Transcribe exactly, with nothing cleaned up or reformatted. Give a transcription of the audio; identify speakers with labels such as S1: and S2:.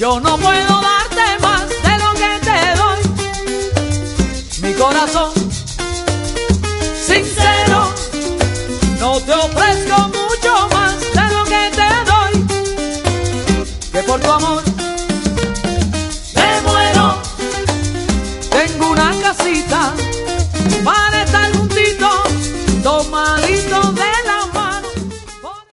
S1: Yo no puedo darte más de lo que te doy. Mi corazón sincero, no te ofrezco